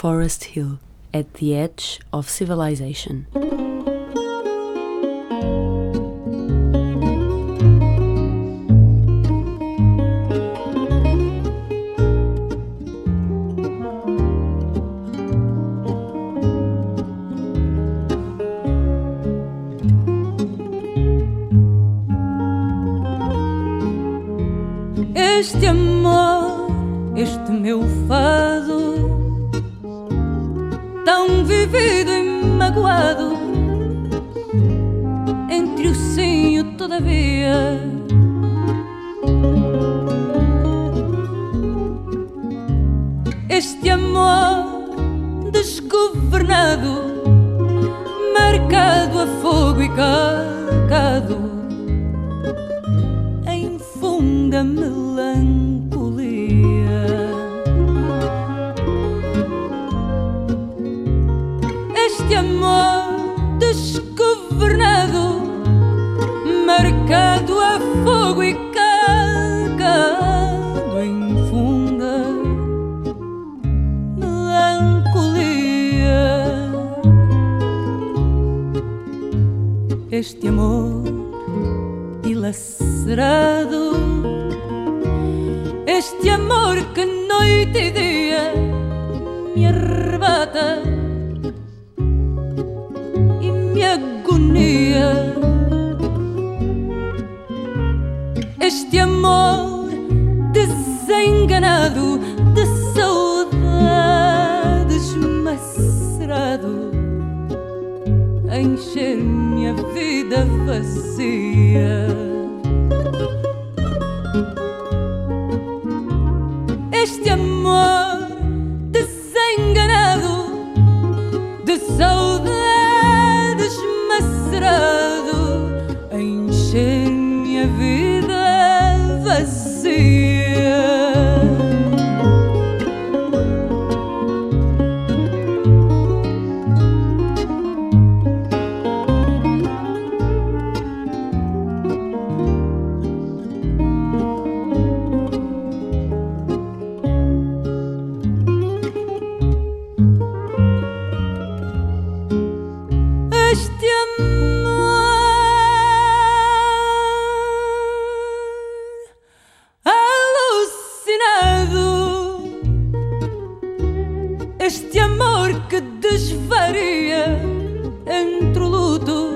Forest Hill, at the edge of civilization. Este amor, este meu fado, tão vivido e magoado, entre o sim e o todavia. Este amor desgovernado, marcado a fogo e calcado em funda melancolia. Este amor desgovernado, marcado a fogo e calcado em funda melancolia. Este amor dilacerado, este amor que noite e dia me arrebata e me agonia. Este amor desenganado, de saudades macerado, a encher minha vida vazia. Este amor desenganado, de saudades macerado, a encher minha vida vazia. Este amor alucinado, este amor que desvaria entre o luto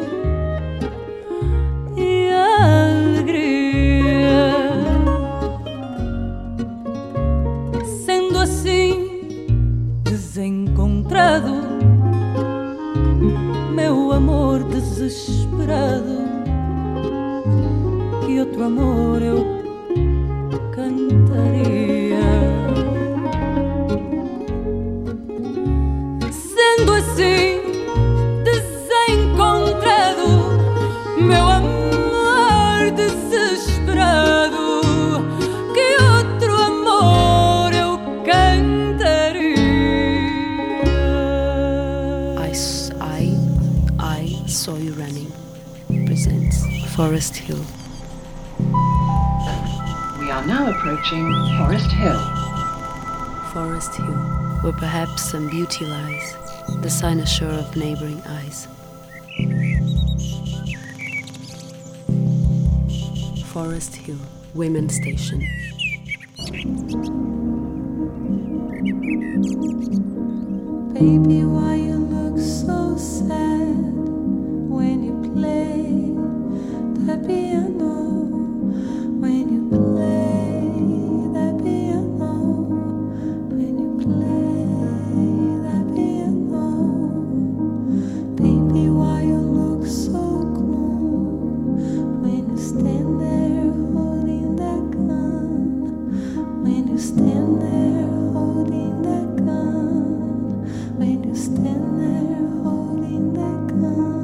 e a alegria. Sendo assim desencontrado, meu amor desesperado, que outro amor eu cantaria. Sendo assim desencontrado, meu amor desesperado, que outro amor eu cantaria. I Saw You Running presents Forest Hill. We are now approaching Forest Hill. Forest Hill, where perhaps some beauty lies, the cynosure of neighboring eyes. Forest Hill, Women's Station. Baby, why you look so sad when you play that piano? When you play that piano, when you play that piano. Baby, why you look so gloom when you stand there holding that gun? When you stand there holding that gun, when you stand there holding that gun.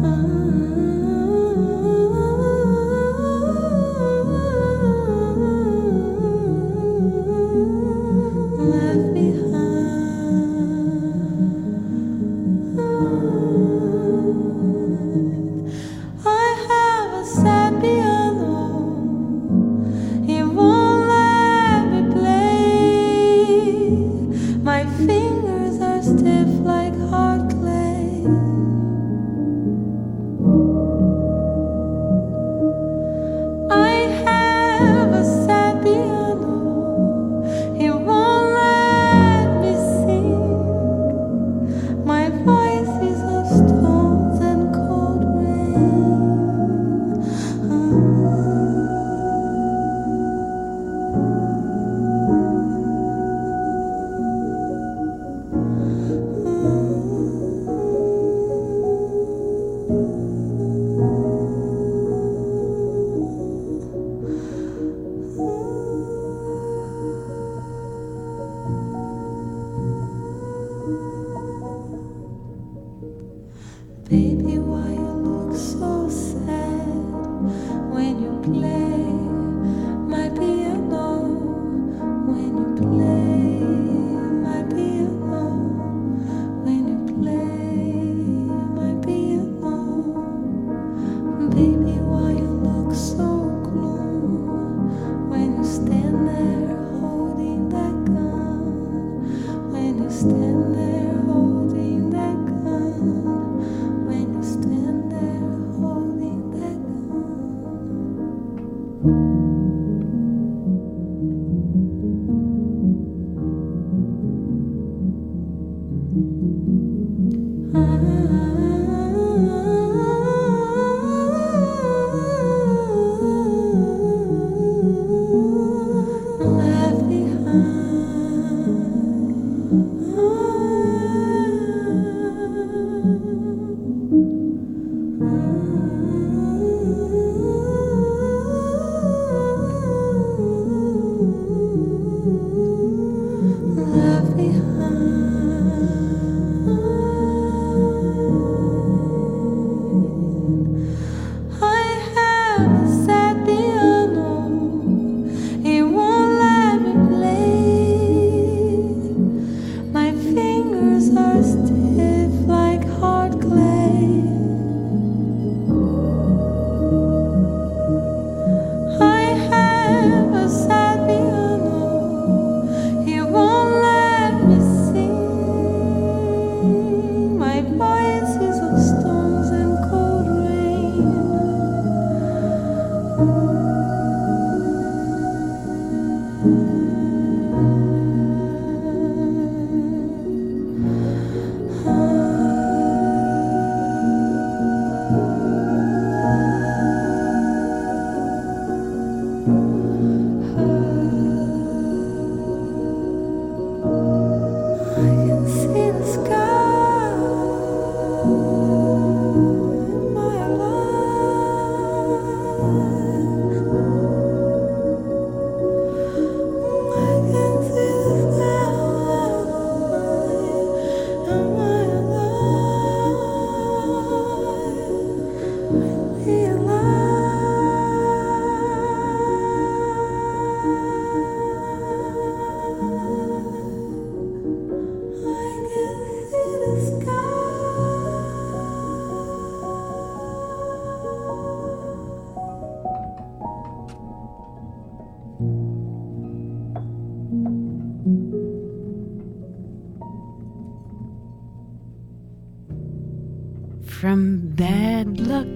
From bad luck,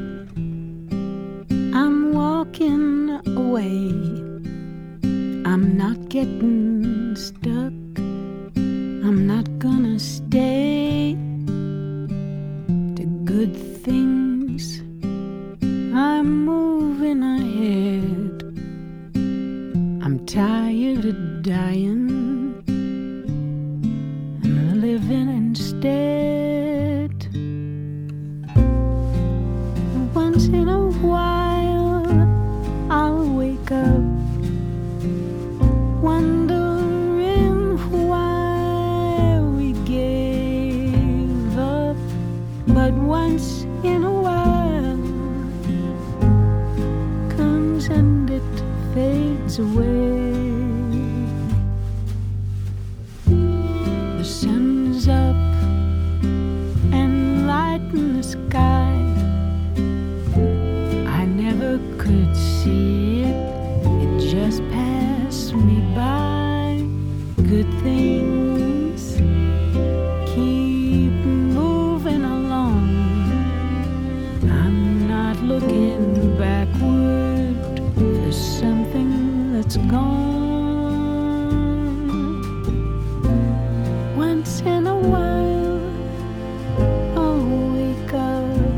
I'm walking away. I'm not getting stuck. I'm not gonna stay. The good things, I'm moving ahead. I'm tired of dying. I'm living instead. Once in a while, I'll wake up wondering why we gave up. but once in a while comes and it fades away. The sun's up and lighten the sky. I never could see it, it just passed me by. Good things keep moving along. I'm not looking backward for something that's gone. Once in a while I'll wake up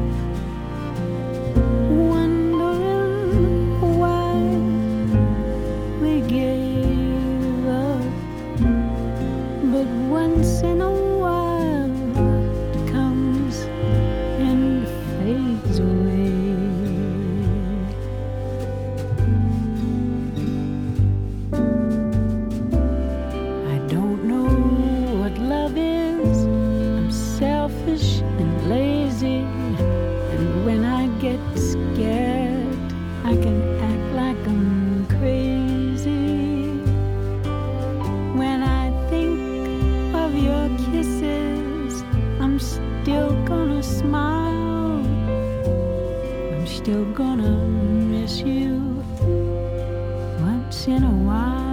wondering why we gave up. But once in a while it comes and fades away. I don't know what love is. I'm selfish and lazy, and when I get scared I can act like I'm crazy. When I think of your kisses, I'm still gonna smile. I'm still gonna miss you once in a while.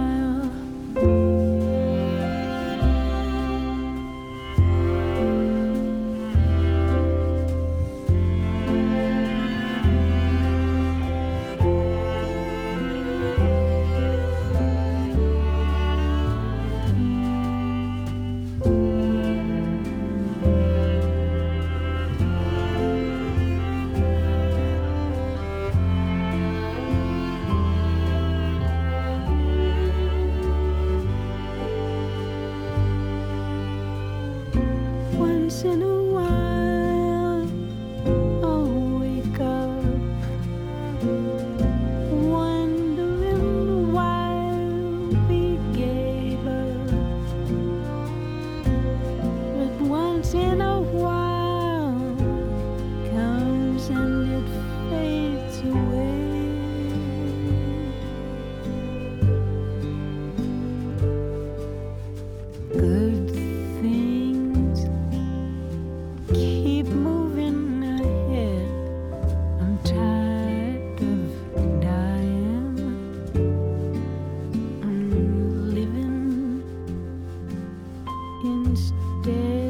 Once in a while I'll wake up wondering why we gave up. But once in a while comes and it fades away. Good things keep moving ahead. I'm tired of dying. I'm living instead.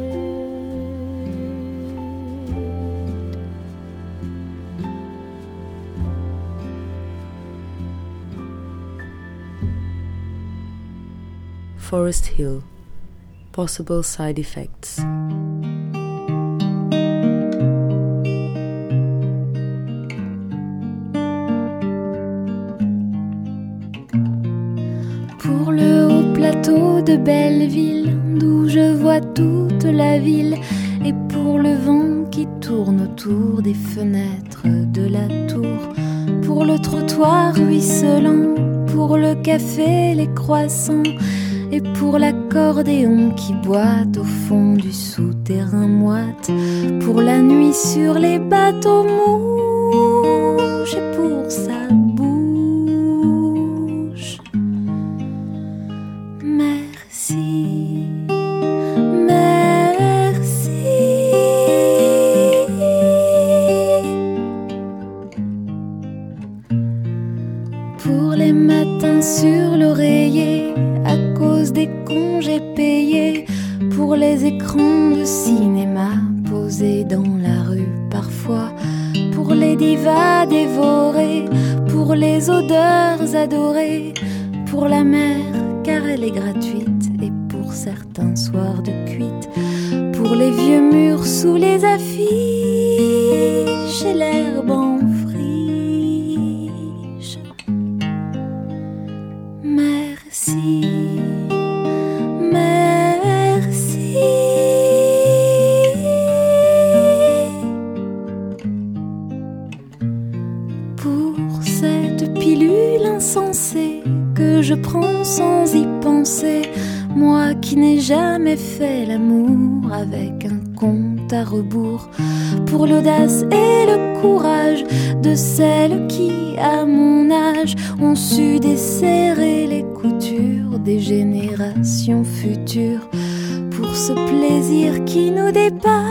Forest Hill. Possible side effects. Pour le haut plateau de Belleville, d'où je vois toute la ville, et pour le vent qui tourne autour des fenêtres de la tour, pour le trottoir ruisselant, pour le café, les croissants, et pour l'accordéon qui boite au fond du souterrain moite, pour la nuit sur les bateaux mouches, et pour sa bouche. Merci, merci. Pour les matins sur l'oreiller, à cause des congés payés, pour les écrans de cinéma posés dans la rue parfois, pour les divas dévorées, pour les odeurs adorées, pour la mer car elle est gratuite, et pour certains soirs de cuite, pour les vieux murs sous les affiches et l'herbe en friche. Merci, merci. Pour cette pilule insensée que je prends sans y penser, moi qui n'ai jamais fait l'amour avec un con compte à rebours, pour l'audace et le courage de celles qui, à mon âge, ont su desserrer les coutures des générations futures, pour ce plaisir qui nous dépasse.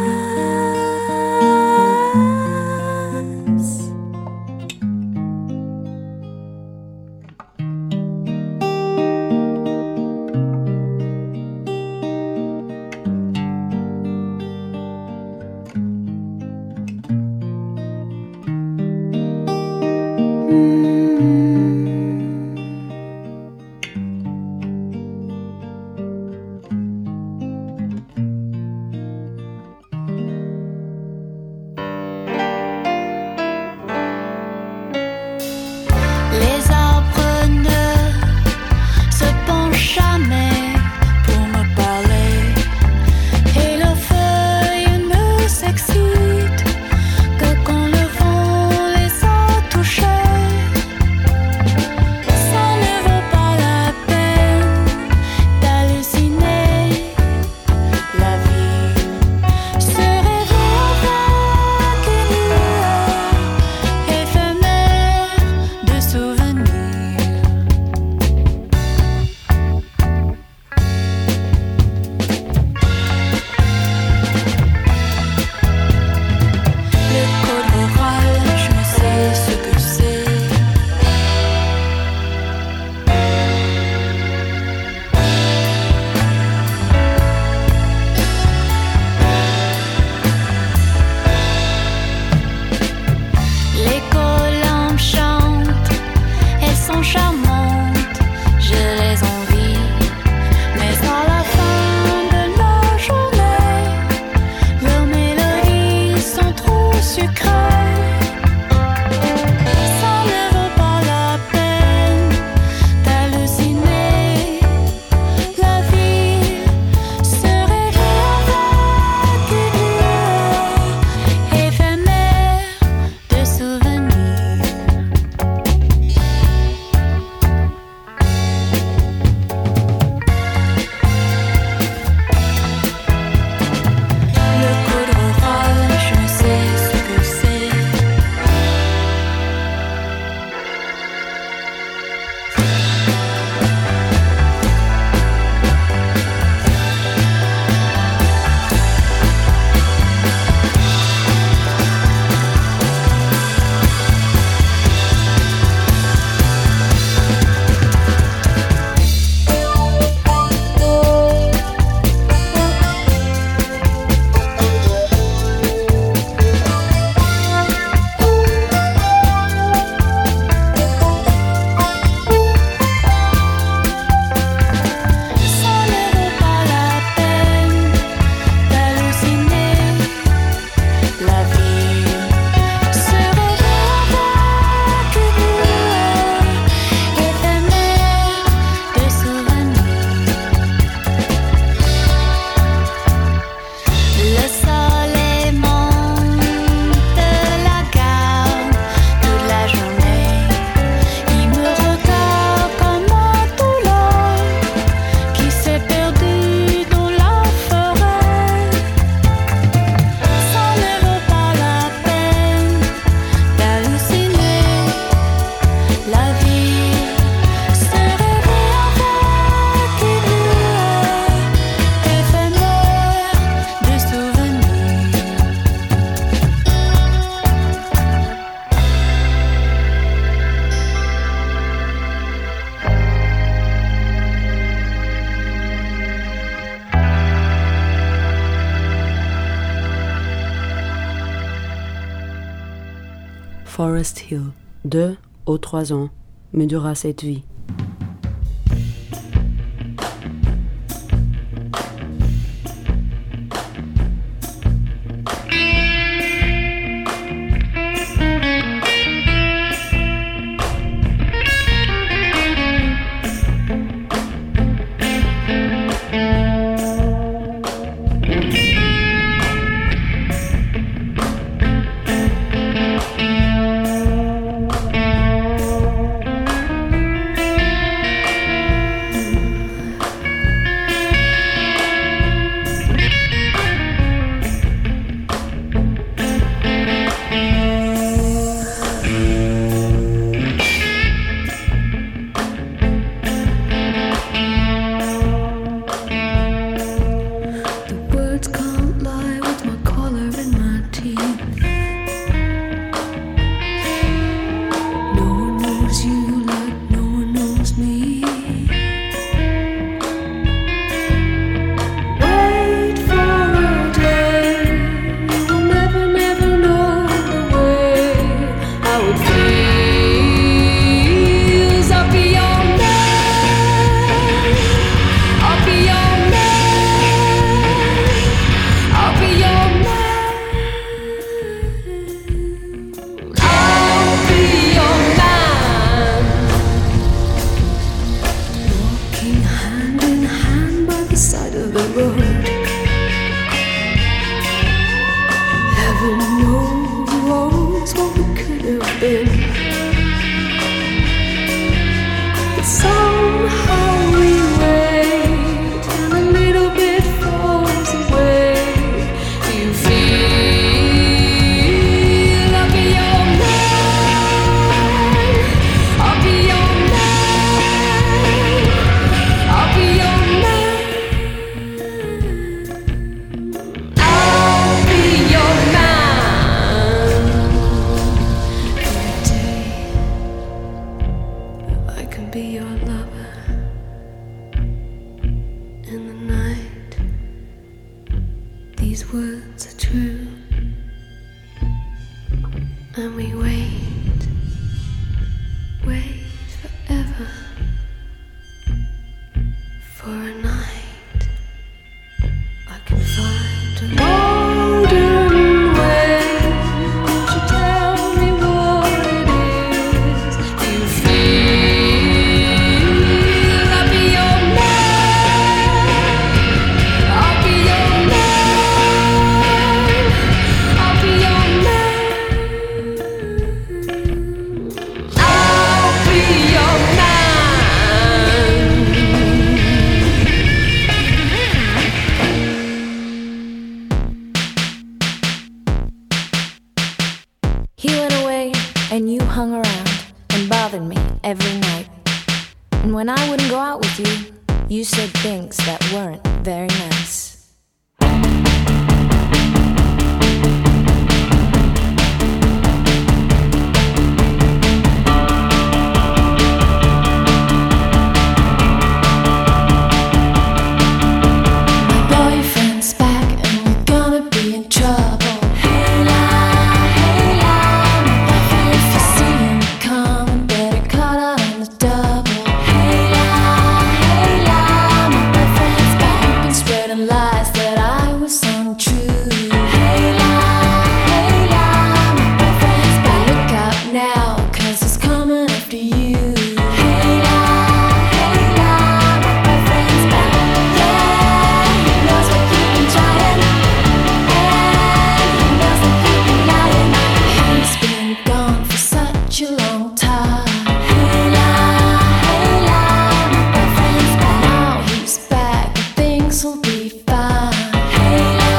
Forest Hill, 2 aux 3 ans, me dura cette vie. true, and we wait forever for a night. I can find a modern way. Won't you tell me what it is you feel? I'll be your man. I'll be your man. I'll be your man. I'll be your man. He went away and you hung around and bothered me every night. And when I wouldn't go out with you, you said things that weren't very nice. My boyfriend's back and we're gonna be in trouble. Hey la, if you see him coming, better cut out on the double. Hey la, my boyfriend's back. Been spreading lies that I was untrue. Hey la, my boyfriend's back. Look out now, 'cause he's coming after you. Hey la, my boyfriend's back. Yeah, he knows what you've been trying, and he knows that you've been lying. He's been gone for such a long time. Hey la, my boyfriend's back. Now he's back and things will be fine. Hey la,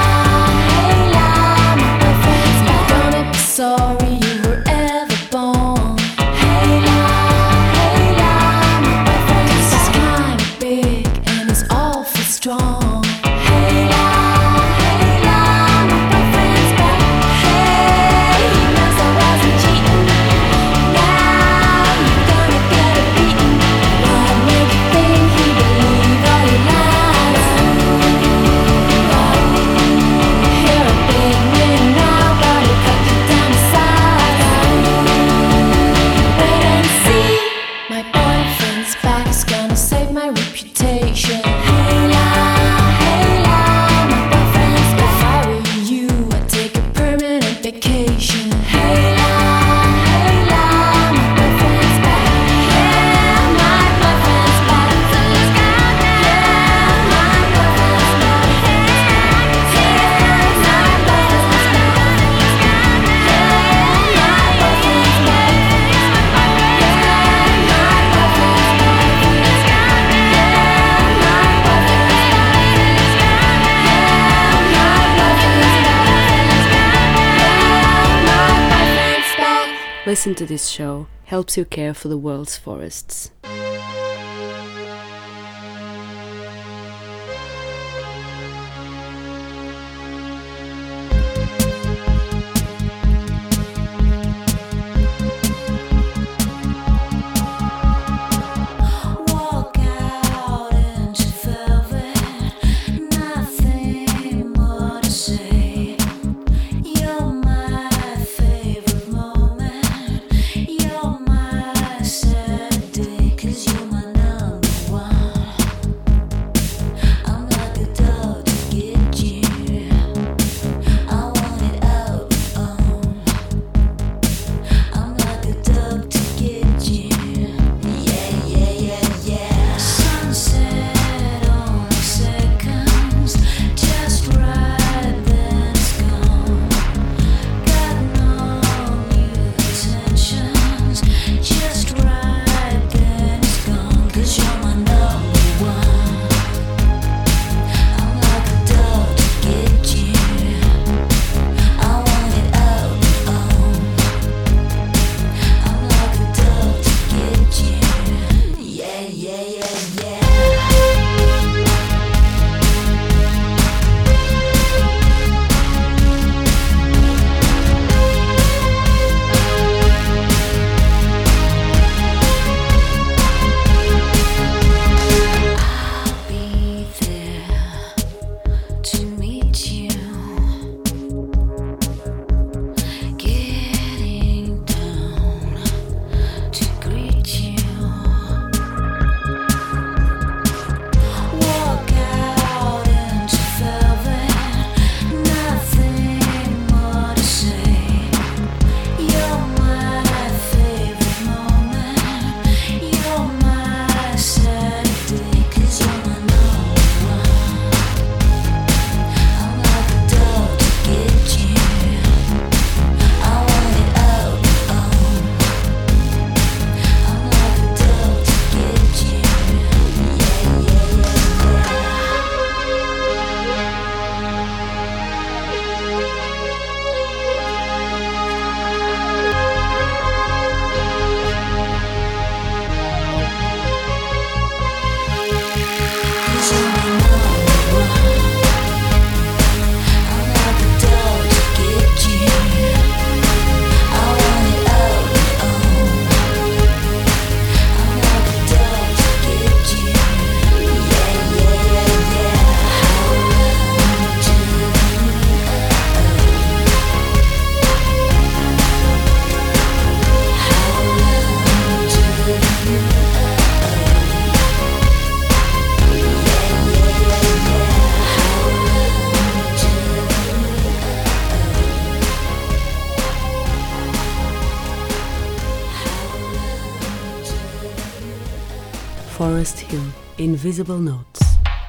my boyfriend's back. You're gonna be sorry you were ever born. Hey la, my boyfriend's 'cause he's kinda big and he's awful strong. Hey la, my boyfriend's back. Hey, he knows I wasn't cheating. Now you're gonna get a beating. What made you think he believed all your lies? You're a big man now, but he cut you down to size. Wait and see, my boyfriend's back is gonna save my reputation. Hey la, my boyfriend's back. If I were you, I'd take a permanent vacation. Hey la, my boyfriend's back. Yeah, my boyfriend's back. So let's go now. Yeah, my boyfriend's back. Yeah, my boyfriend's back. Yeah, my boyfriend's back. Listen to this show helps you care for the world's forests. Walk out into velvet, nothing more to say. You're my favorite moment, you're my sad day. 'Cause Forest Hill, Invisible Notes.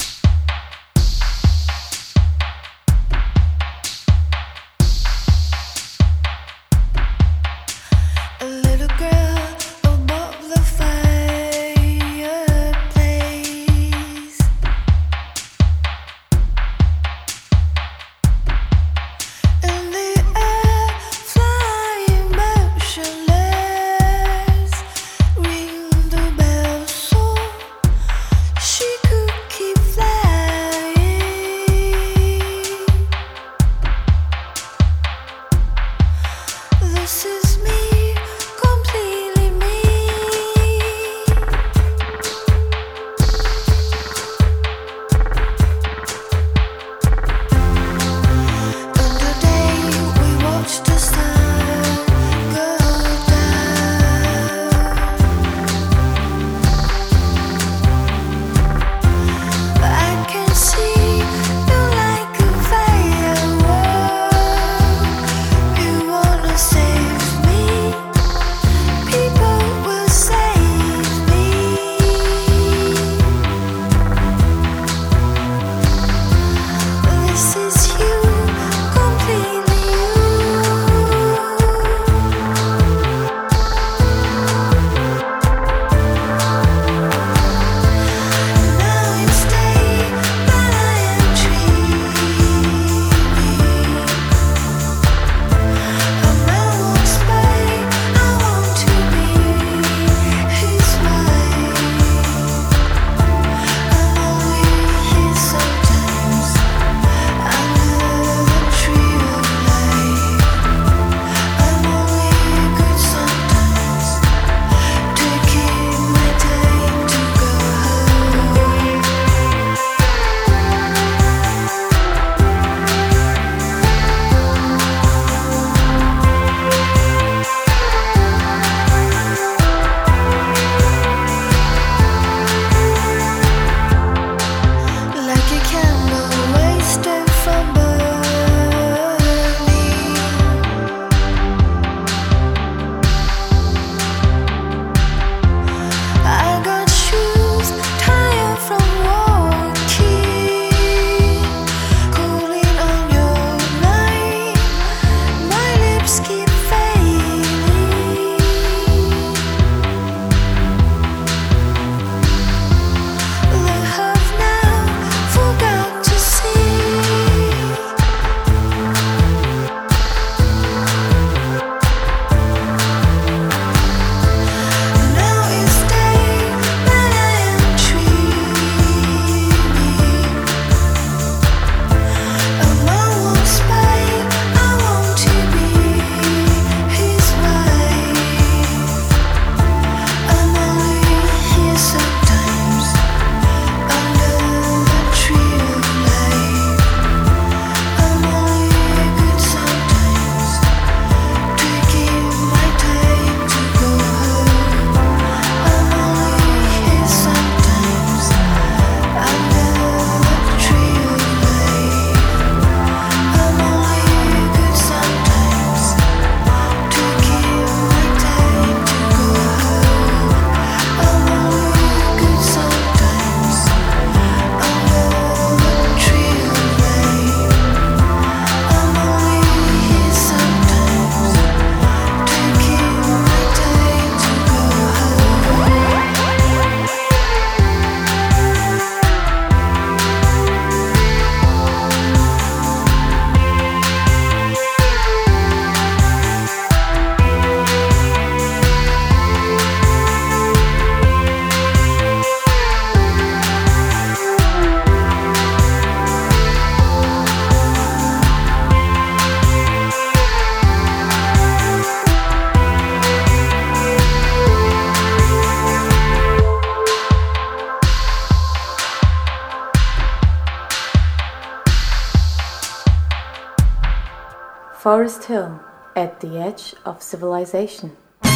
Forest Hill, at the edge of civilization.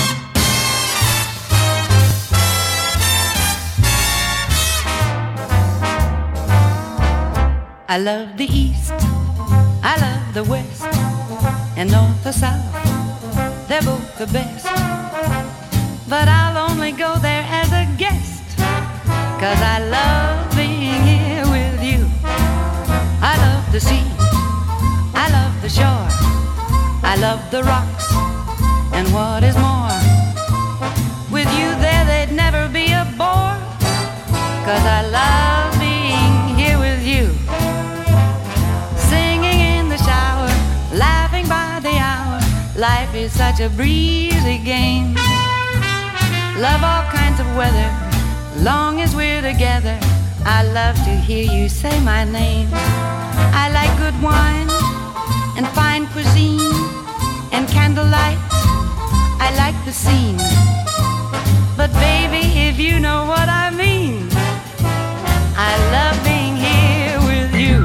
I love the East, I love the West, and North or South, they're both the best. But I'll only go there as a guest 'cause I love being here with you. I love the sea, I love the shore, I love the rocks, and what is more, with you there they'd never be a bore, 'cause I love being here with you. Singing in the shower, laughing by the hour, life is such a breezy game. Love all kinds of weather, long as we're together. I love to hear you say my name. I like good wine and fine cuisine and candlelight. I like the scene, but baby, if you know what I mean, I love being here with you.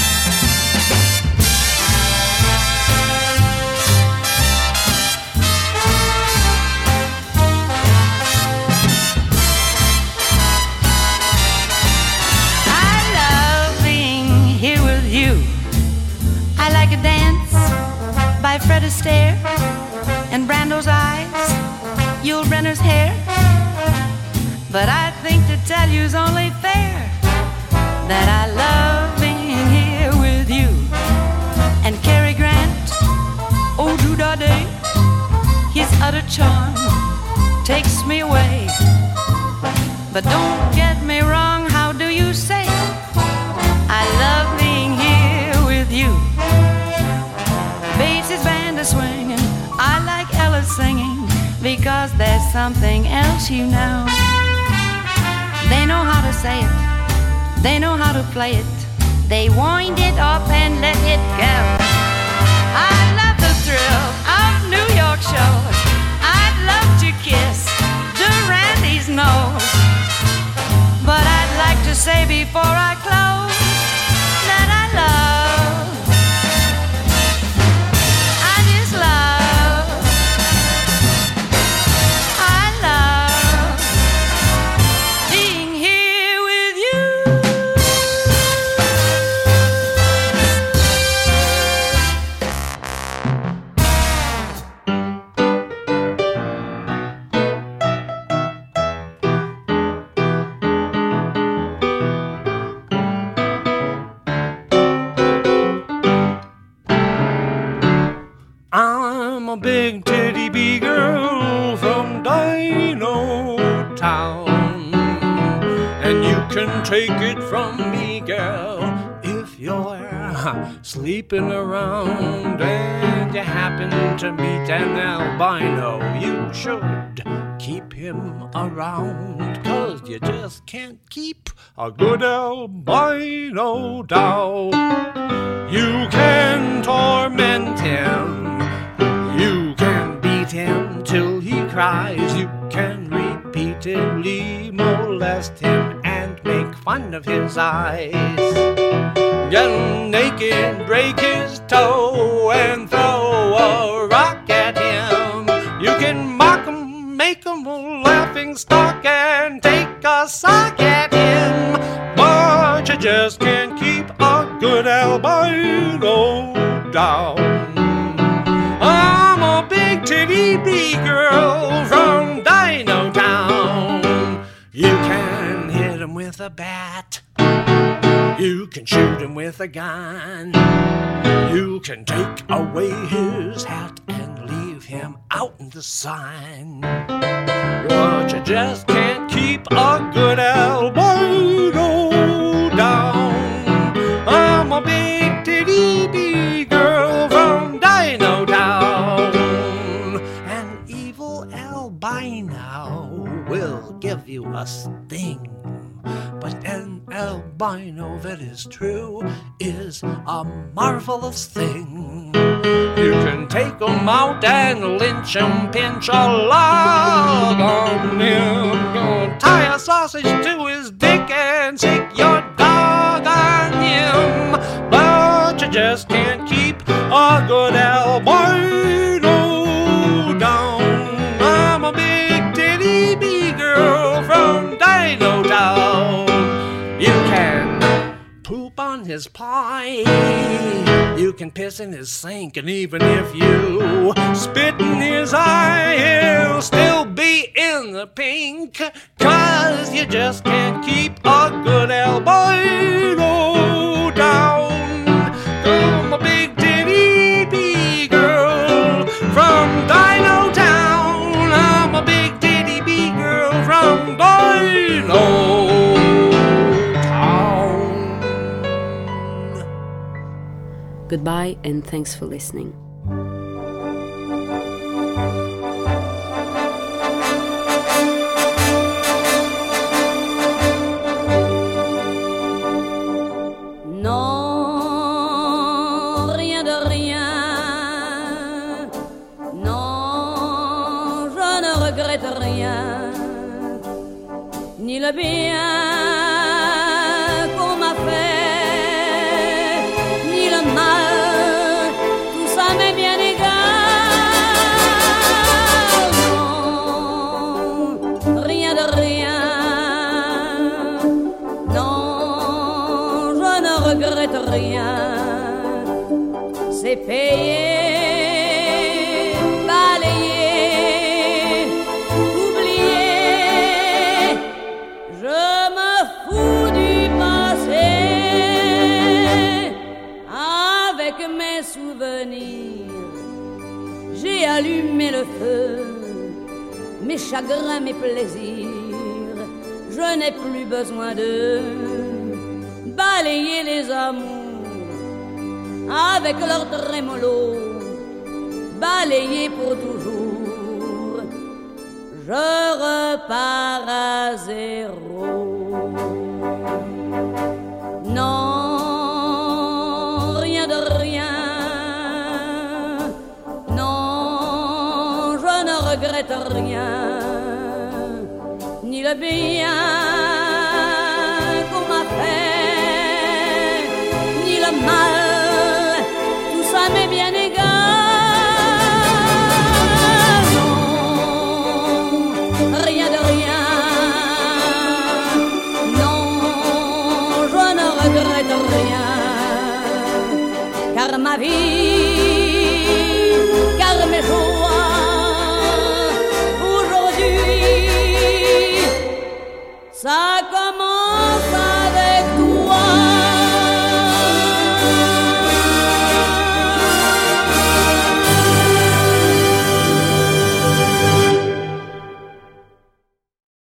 I love being here with you. I like a dance by Fred Astaire and Brando's eyes, Yul Brynner's hair. But I think to tell you's only fair that I love being here with you. And Cary Grant, oh do da day, his utter charm takes me away. But don't get me wrong, how do you say? I love being here with you. Basie's band is swinging, I like Ella singing, because there's something else you know. They know how to say it, they know how to play it, they wind it up and let it go. I love the thrill of New York shows, I'd love to kiss Durante's nose, but I'd like to say before I close that I love, I just love, I love being here with you. I'm a big titty bee girl from Dino Town, and you can take it from me, girl, if you're sleeping around and you happen to meet an albino. You should keep him around, 'cause you just can't keep a good albino down. You can torment him, you can beat him till he cries, you can repeatedly molest him and make fun of his eyes. Get him naked, break his toe, and throw a rock at him. You can mock him, make him a laughing stock, and take a sock at him, but you just can't keep a good albino down. I'm a big titty bee girl from Dino Town. You can hit him with a bat, you can shoot him with a gun, you can take away his hat and leave him out in the sun, but you just can't keep a good albino down. I'm a big titty bee girl from Dino Town. An evil albino will give you a sting, but an albino that is true is a marvelous thing. You can take him out and lynch him, pinch a log on him, tie a sausage to his dick and stick your dog on him, but you just can't keep a good albino down. I'm a big titty bee girl from Dino Town. You can poop on his pie, You can piss in his sink, and even if you spit in his eye, he'll still be in the pink, 'cause you just can't keep a good albino down. I'm a big titty bee girl from Dino Town. I'm a big titty bee girl from Dino Town. Goodbye and thanks for listening. Non, rien de rien. Non, je ne regrette rien. Ni le bien qu'on m'a fait, ni le mal, tout ça m'est bien égal. Non, rien de rien. Non, je ne regrette rien. C'est payé, balayé, oublié. Je me fous du passé. Avec mes souvenirs, j'ai allumé le feu. Mes chagrins, mes plaisirs, je n'ai plus besoin de balayer les amours avec leur trémolo, balayer pour toujours. Je repars à zéro. Non, rien de rien. Non, je ne regrette rien, ni le bien